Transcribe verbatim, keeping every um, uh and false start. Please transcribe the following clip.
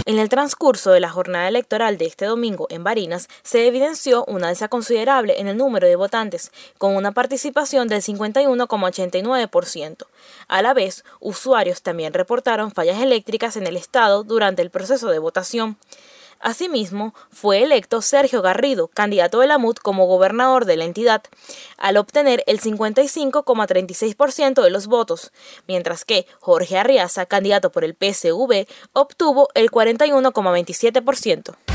En el transcurso de la jornada electoral de este domingo en Barinas, se evidenció una alza considerable en el número de votantes, con una participación del cincuenta y uno coma ochenta y nueve por ciento. A la vez, usuarios también reportaron fallas eléctricas en el estado durante el proceso de votación. Asimismo, fue electo Sergio Garrido, candidato de la M U D como gobernador de la entidad, al obtener el cincuenta y cinco coma treinta y seis por ciento de los votos, mientras que Jorge Arriaza, candidato por el P S V, obtuvo el cuarenta y uno coma veintisiete por ciento.